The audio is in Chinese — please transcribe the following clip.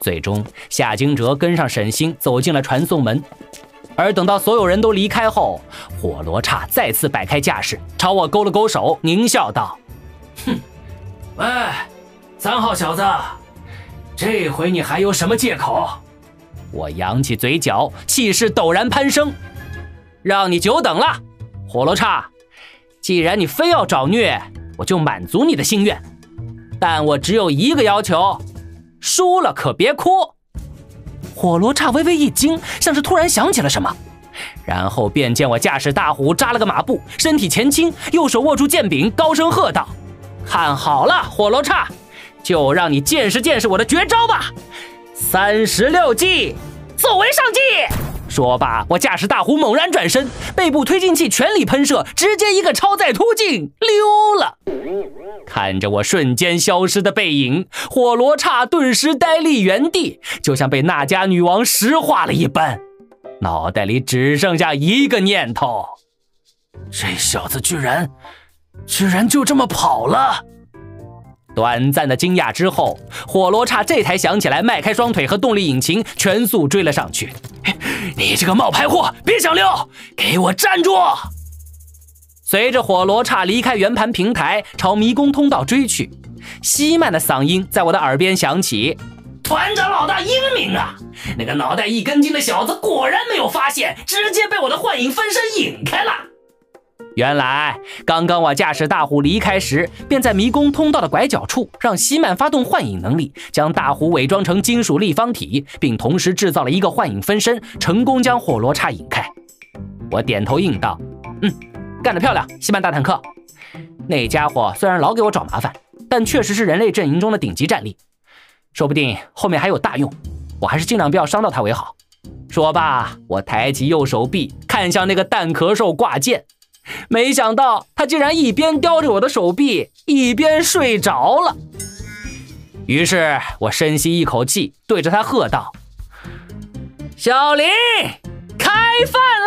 最终，夏惊蛰跟上沈星走进了传送门。而等到所有人都离开后，火罗刹再次摆开架势，朝我勾了勾手，狞笑道：“ 哼，喂，3号小子，这回你还有什么借口？” 我扬起嘴角，气势陡然攀升：“让你久等了，火罗刹，既然你非要找虐，我就满足你的心愿，但我只有一个要求，输了可别哭。”火罗刹微微一惊，像是突然想起了什么，然后便见我驾驶大虎扎了个马步，身体前倾，右手握住剑柄，高声喝道：“看好了，火罗刹，就让你见识见识我的绝招吧！36计，走为上计！”说罢，我驾驶大虎猛然转身，背部推进器全力喷射，直接一个超载突进溜了。看着我瞬间消失的背影，火罗刹顿时呆立原地，就像被那迦女王石化了一般，脑袋里只剩下一个念头： 这小子居然就这么跑了。 短暂的惊讶之后，火罗刹这才想起来迈开双腿和动力引擎，全速追了上去。 你这个冒牌货，别想溜，给我站住！ 随着火罗刹离开圆盘平台，朝迷宫通道追去，希曼的嗓音在我的耳边响起：“ 团长老大英明啊！那个脑袋一根筋的小子果然没有发现，直接被我的幻影分身引开了。” 原来刚刚我驾驶大虎离开时，便在迷宫通道的拐角处让希曼发动幻影能力，将大虎伪装成金属立方体，并同时制造了一个幻影分身，成功将火罗刹引开。我点头应道：“干得漂亮，希曼大坦克。那家伙虽然老给我找麻烦，但确实是人类阵营中的顶级战力，说不定后面还有大用，我还是尽量不要伤到他为好。”说罢，我抬起右手臂，看向那个蛋壳兽挂件。没想到他竟然一边叼着我的手臂，一边睡着了。于是我深吸一口气，对着他喝道：“小林，开饭了！”